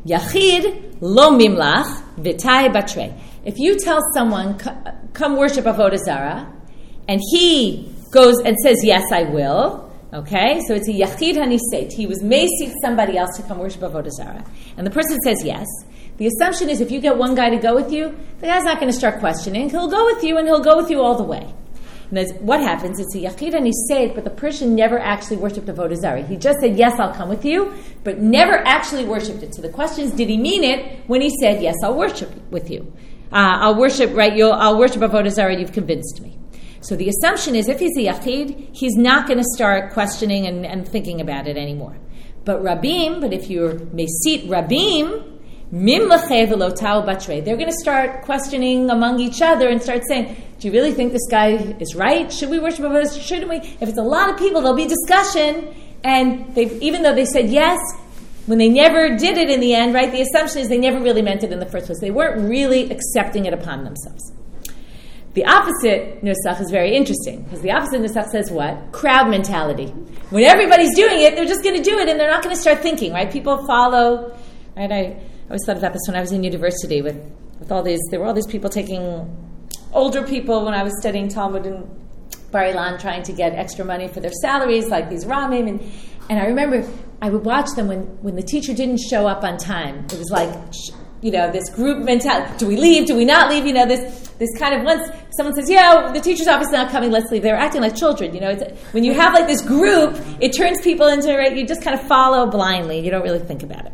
S1: Yachid lo mimlach v'tai batrei. If you tell someone, come worship Avodah Zarah, and he goes and says, yes, I will. Okay, so it's a yachid haniseit. He was mesit somebody else to come worship Avodah Zarah. And the person says yes. The assumption is if you get one guy to go with you, the guy's not going to start questioning. He'll go with you, and he'll go with you all the way. And that's what happens. It's a yachid haniseit, but the person never actually worshipped Avodah Zarah. He just said, yes, I'll come with you, but never actually worshipped it. So the question is, did he mean it when he said, yes, I'll worship with you? Uh, I'll worship, right, you'll, I'll worship Avodah Zarah, you've convinced me. So the assumption is if he's a yachid, he's not going to start questioning and, and thinking about it anymore. But rabim, but if you're mesit rabim, mim lechei v'lo tau batrei, they're going to start questioning among each other and start saying, do you really think this guy is right? Should we worship him? Shouldn't we? If it's a lot of people, there'll be discussion. And they've, even though they said yes, when they never did it in the end, right, the assumption is they never really meant it in the first place. They weren't really accepting it upon themselves. The opposite nusach is very interesting, because the opposite nusach says what? Crowd mentality. When everybody's doing it, they're just going to do it, and they're not going to start thinking, right? People follow, right? I always thought about this when I was in university with, with all these, there were all these people taking, older people when I was studying Talmud in Bar Ilan, trying to get extra money for their salaries, like these ramim, and, and I remember I would watch them when, when the teacher didn't show up on time. It was like, you know, this group mentality. Do we leave? Do we not leave? You know, this this kind of, once someone says, yeah, the teacher's obviously not coming, let's leave. They're acting like children. You know, it's, when you have like this group, it turns people into, right, you just kind of follow blindly. You don't really think about it.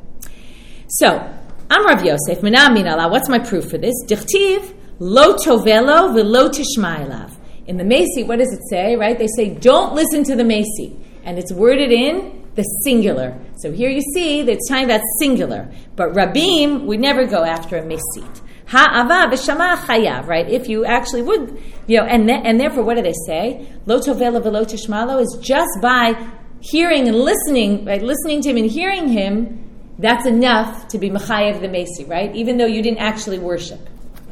S1: So, I'm Rav Yosef, Mina Min Allah. What's my proof for this? Dichtiv, lo tovelo v'lo tishma elav. In the Mesi, what does it say, right? They say, don't listen to the Mesi. And it's worded in the singular. So here you see that it's talking about singular. But Rabim would never go after a Mesit. Ha'ava v'shama chayav, right? If you actually would, you know, and th- and therefore, what do they say? Lo tovela v'lo tishmalo is just by hearing and listening, right? Listening to him and hearing him, that's enough to be mechayev the Mesi, right? Even though you didn't actually worship.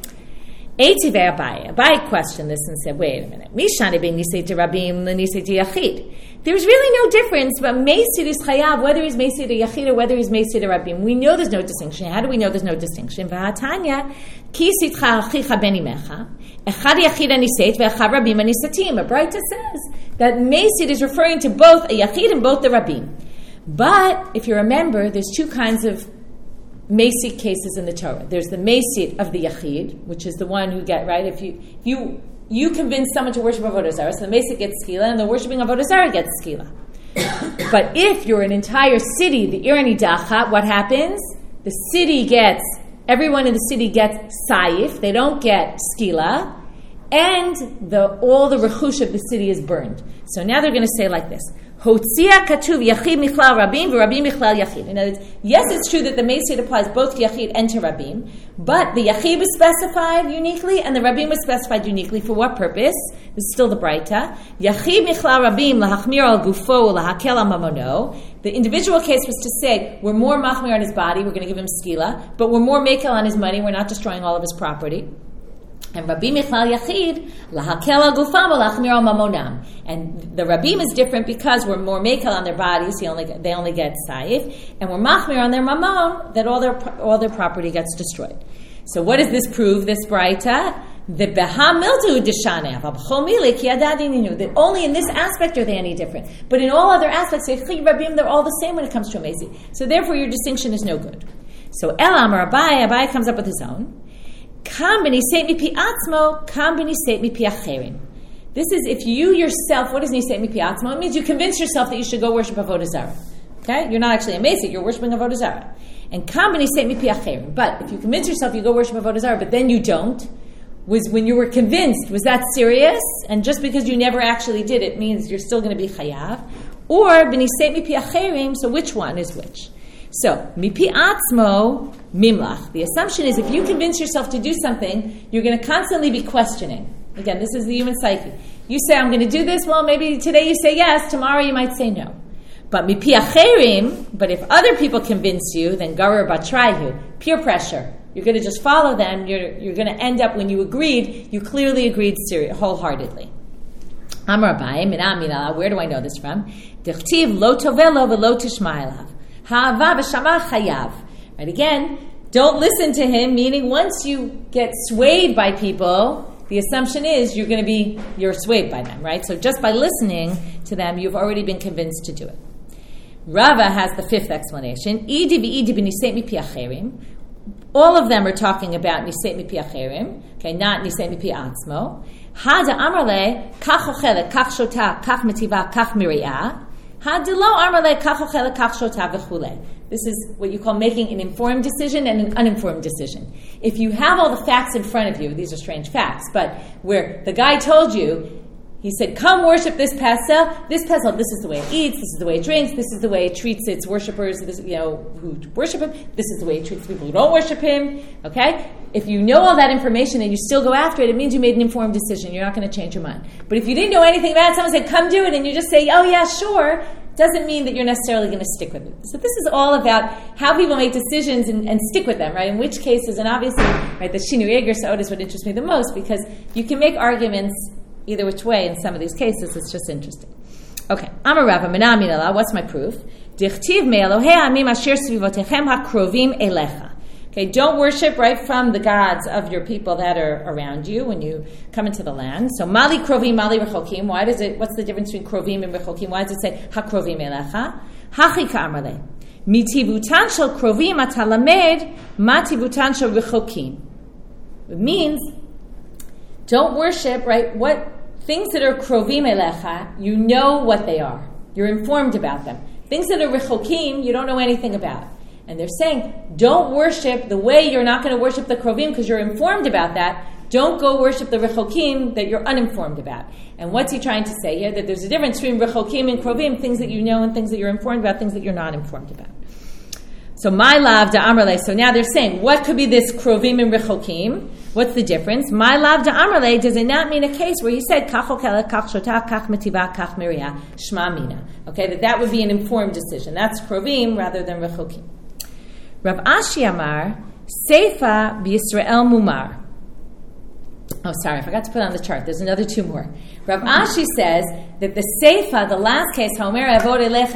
S1: Eitivei Abaye. Abaye questioned this and said, wait a minute. Mishani ben nisei to Rabim l'nisei to Yachid. There's really no difference, but Mesid is Chayav, whether he's Mesid to Yachid or whether he's Mesid to Rabim. We know there's no distinction. How do we know there's no distinction? V'hatanya, ki sitcha achicha ben imecha, echad Yachid aniseit ve'echad Rabim anisatim. A Braita says that Mesid is referring to both a Yachid and both the Rabim. But, if you remember, there's two kinds of Mesit cases in the Torah. There's the Mesit of the Yachid, which is the one who get, right, if you if you you convince someone to worship Avodah Zarah, so the Mesit gets skila, and the worshiping Avodah Zarah gets skila. But if you're an entire city, the Irani Dacha, what happens? The city gets, everyone in the city gets saif, they don't get skila, and the all the rechush of the city is burned. So now they're going to say like this. Hotzia katuv yachid michlal rabim v'rabim michlal yachid. In other words, yes, it's true that the Mesid applies both to yachid and to rabim, but the yachid was specified uniquely and the rabim was specified uniquely. For what purpose? This is still the Braita. Yachid michlal rabim lahachmir al gufo lahakel al mamono. The individual case was to say we're more machmir on his body, we're going to give him skila, but we're more mekel on his money, we're not destroying all of his property. And Rabbi Michlal Yachid, lahakel al gufam lachmir al mamonam. And the Rabbim is different because we're more mekel on their bodies. He only they only get saif, and we're machmir on their mamon that all their all their property gets destroyed. So what does this prove? This Braita The beha mildu deshanev abchol mili ki adadininu. That only in this aspect are they any different, but in all other aspects, they're all the same when it comes to a mezi. So therefore, your distinction is no good. So El Amar Abai, Abai comes up with his own. Kam b'niseit mipi atzmo, kam b'niseit mipi acherim. This is if you yourself. What does niseit mipi atzmo? It means you convince yourself that you should go worship avodah zarah. Okay, you're not actually a mezi, you're worshiping avodah zarah. And kam b'niseit mipi acherim. But if you convince yourself you go worship avodah zarah, but then you don't, was when you were convinced. Was that serious? And just because you never actually did it means you're still going to be chayav. Or b'niseit mipi acherim. So which one is which? So, mipi atzmo mimlach. The assumption is if you convince yourself to do something, you're going to constantly be questioning. Again, this is the human psyche. You say, I'm going to do this. Well, maybe today you say yes. Tomorrow you might say no. But mipi acherim, but if other people convince you, then garer batrayu, peer pressure. You're going to just follow them. You're, you're going to end up, when you agreed, you clearly agreed seri- wholeheartedly. Amar Abai, mina milala, where do I know this from? Dichtiv lo tovelo velo tishma elav. Ha'ava v'shama chayav. Right, again, don't listen to him, meaning once you get swayed by people, the assumption is you're going to be, you're swayed by them, right? So just by listening to them, you've already been convinced to do it. Rava has the fifth explanation. Idi v'idi b'niseit mipi acherim. All of them are talking about niseit mipi acherim, okay, not niseit mipi atzmo. Hada amarle, kach ochelet, kach shota, kach metiva, kach miri'ah. This is what you call making an informed decision and an uninformed decision. If you have all the facts in front of you, these are strange facts, but where the guy told you, he said, come worship this pesel, this pesel, this is the way it eats, this is the way it drinks, this is the way it treats its worshipers, this, you know, who worship him, this is the way it treats people who don't worship him, okay? If you know all that information and you still go after it, it means you made an informed decision. You're not going to change your mind. But if you didn't know anything about it, someone said, come do it, and you just say, oh yeah, sure, doesn't mean that you're necessarily going to stick with it. So this is all about how people make decisions and, and stick with them, right? In which cases, and obviously, right, the Shinu Eger Sa'od is what interests me the most, because you can make arguments either which way in some of these cases. It's just interesting. Okay. Amar Rava, Mina Minala, what's my proof? Dichtiv me'elohei amim asher svivotechem hakrovim elecha. Okay, don't worship right from the gods of your people that are around you when you come into the land. So mali krovim, mali rechokim. Why does it? What's the difference between krovim and rechokim? Why does it say hakrovim elecha? Hachi ka'amarle. Mitivutan shel krovim atalamed mativutan shel rechokim. It means don't worship right. What things that are krovim elecha, you know what they are. You're informed about them. Things that are rechokim, you don't know anything about. And they're saying, don't worship the way you're not going to worship the krovim because you're informed about that. Don't go worship the rechokim that you're uninformed about. And what's he trying to say here? That there's a difference between rechokim and krovim, things that you know and things that you're informed about, things that you're not informed about. So my lav da amrle. So now they're saying, what could be this krovim and rechokim? What's the difference? My lav da amrle, does it not mean a case where he said, kach okela, kach shota, kach metiva, kach miriah, shma mina? Okay, that that would be an informed decision. That's krovim rather than rechokim. Rav Ashi Amar, Seifa b'Yisrael Mumar. Oh, sorry, I forgot to put on the chart. There's another two more. Rav Ashi says that the Seifa, the last case, Haomer Avod Elech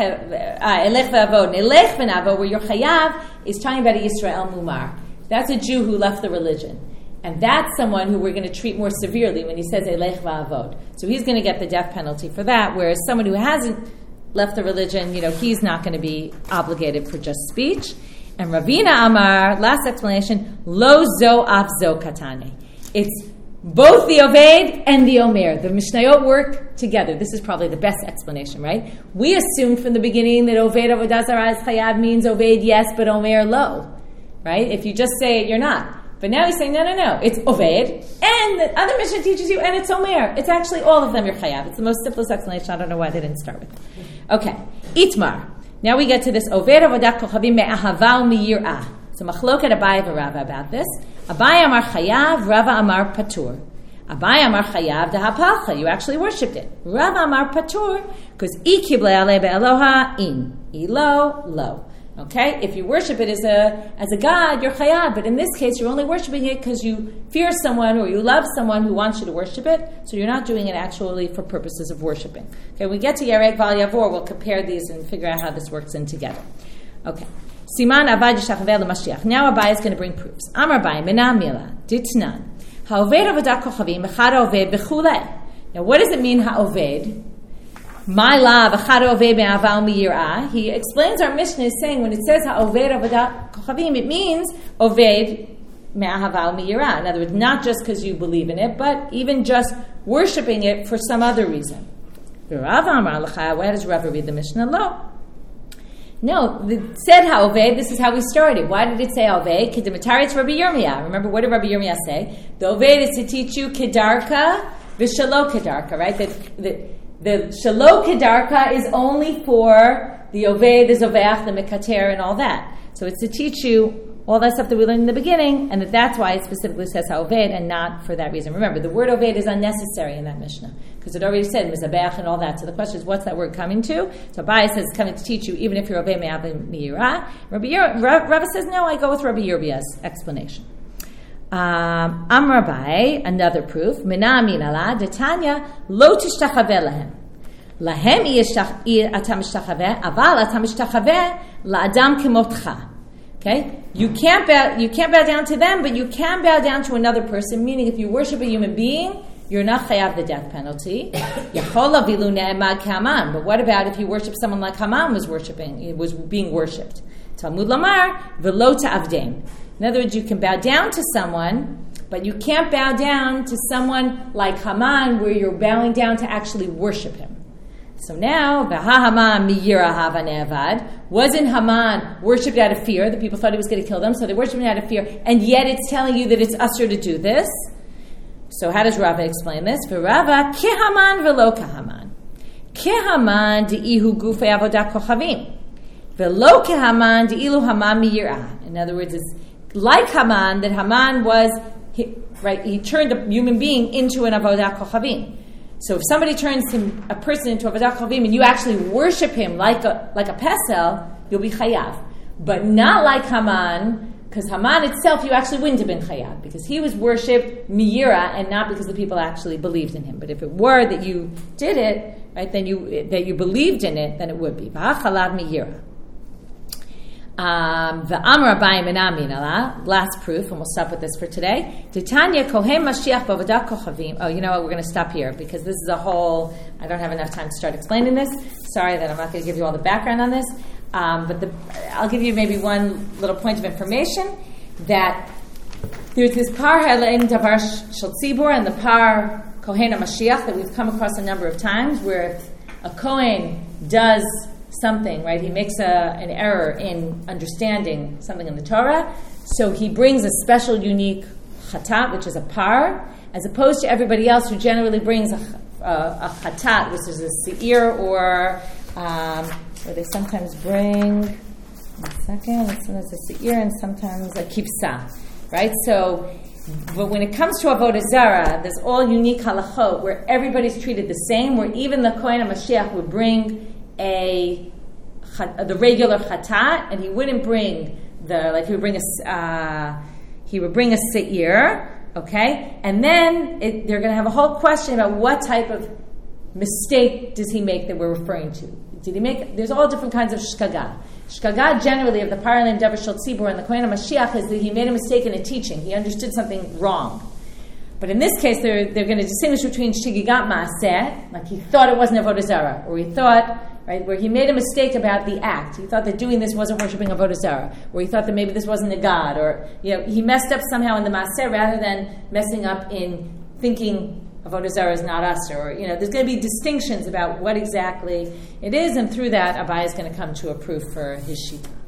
S1: V'Avod, Elech V'Avod, where you're chayav, is talking about a Yisrael Mumar. That's a Jew who left the religion. And that's someone who we're going to treat more severely when he says Elech V'Avod. So he's going to get the death penalty for that, whereas someone who hasn't left the religion, you know, he's not going to be obligated for just speech. And Ravina Amar, last explanation, lo zo af zo katane. It's both the Oved and the Omer. The Mishnayot work together. This is probably the best explanation, right? We assumed from the beginning that Oved Avodah Zarah is chayav means Oved yes, but Omer lo. Right? If you just say it, you're not. But now he's saying, no, no, no. It's Oved, and the other Mishnah teaches you, and it's Omer. It's actually all of them you're chayav. It's the most simplest explanation. I don't know why they didn't start with it. Okay. Itmar. Now we get to this Oved Avodat Kochavim me'ahava u'miyir'ah. So machloket Abai v'Rava about this. Abai amar chayav, Rava amar patur. Abai amar chayav dehapalcha. You actually worshipped it. Rava amar patur because I kiblei alei be'eloha in. Ilo lo. Okay, if you worship it as a as a god, you're chayav. But in this case, you're only worshiping it because you fear someone or you love someone who wants you to worship it. So you're not doing it actually for purposes of worshiping. Okay, when we get to Yarek Val Yavor, we'll compare these and figure out how this works in together. Okay, Siman Abai Yishachaveh LeMashiach. Now Abai is going to bring proofs. Amar Abai Menam Mila Ditnan Ha'oved avodat kochavim, echad ha'oved b'chuleh. Now, what does it mean, ha'oved? My love, echad ha'oved me'ava u'miyirah. He explains our Mishnah is saying when it says ha'oved avodat kochavim, it means oved me'ahava u'miyirah. In other words, not just because you believe in it, but even just worshiping it for some other reason. Rav Amar L'cha, why does Rav read the Mishnah? Lo. No, it said ha'oved, this is how we started. Why did it say ha'oved? Kedemataritz Rabbi Yirmiyah. Remember, what did Rabbi Yirmiyah say? The oved is to teach you kedarka v'shalo kedarka, right? The, the, the shalo kedarka is only for the oved, the zoveach, the mekater, and all that. So it's to teach you all that stuff that we learned in the beginning, and that that's why it specifically says ha'oved and not for that reason. Remember, the word oved is unnecessary in that Mishnah, because it already said mizabeach and all that. So the question is, what's that word coming to? So Abai says it's coming to teach you, even if you're oved me'avim miyirah. Rava says, no, I go with Rabbi Yirmiyah's explanation. Um, Amar Abai, another proof, Mina minala, detanya, lo tishtachaveh lahem. Lahem atam ishtachaveh, aval atam ishtachaveh la'adam kimotcha. Okay, you can't bow. You can't bow down to them, but you can bow down to another person. Meaning, if you worship a human being, you're not chayav the death penalty. Yachola vilu ne'emad k'Haman. But what about if you worship someone like Haman was worshiping? Was being worshipped. Talmud lamar velo ta'avdem. In other words, you can bow down to someone, but you can't bow down to someone like Haman, where you're bowing down to actually worship him. So now, Haman miyira hava ne'avad. Wasn't Haman worshipped out of fear? The people thought he was going to kill them, so they worshipped him out of fear. And yet it's telling you that it's usher to do this. So how does Rava explain this? For Rava, ki Haman velo ka Haman. Ki Haman de'ihu gufei avodat kochavim. Velo ki Haman de'ilu Haman miyira. In other words, it's like Haman, that Haman was, he, right, he turned a human being into an avodat kochavim. So if somebody turns him, a person into a avodat kochavim, and you actually worship him like a like a pesel, you'll be chayav. But not like Haman, because Haman itself, you actually wouldn't have been chayav, because he was worshipped miyira, and not because the people actually believed in him. But if it were that you did it, right, then you that you believed in it, then it would be v'achalav miyira. Um, the Amar Abai Minamina, last proof, and we'll stop with this for today. Titania Kohen Mashiach Bavadat Kochavim. Oh, you know what? We're going to stop here because this is a whole. I don't have enough time to start explaining this. Sorry that I'm not going to give you all the background on this. Um, but the, I'll give you maybe one little point of information that there's this par ha'lein davar shel tzibur and the par Kohen Mashiach that we've come across a number of times, where a Kohen does something, right? He makes a, an error in understanding something in the Torah, so he brings a special, unique chatat, which is a par, as opposed to everybody else who generally brings a, a, a chatat, which is a seir, or um, where they sometimes bring, one second, sometimes a seir and sometimes a kivsa, right? So, but when it comes to Avodah Zarah, there's all unique halachot where everybody's treated the same, where even the Kohen HaMashiach would bring a the regular chatat, and he wouldn't bring the like he would bring a uh, he would bring a seir, okay, and then it, they're going to have a whole question about what type of mistake does he make that we're referring to. Did he make? There's all different kinds of shkaga. Shkaga generally of the Paralim Davar Shel Tzibur and the Kohen HaMashiach is that he made a mistake in a teaching. He understood something wrong. But in this case, they're they're going to distinguish between shigigat maaseh, like he thought it wasn't Avodah Zarah, or he thought, right, where he made a mistake about the act. He thought that doing this wasn't worshiping Avodah Zarah, or he thought that maybe this wasn't a god, or you know, he messed up somehow in the maaseh rather than messing up in thinking Avodah Zarah is not us, or you know, there's going to be distinctions about what exactly it is, and through that, Abai is going to come to a proof for his shita.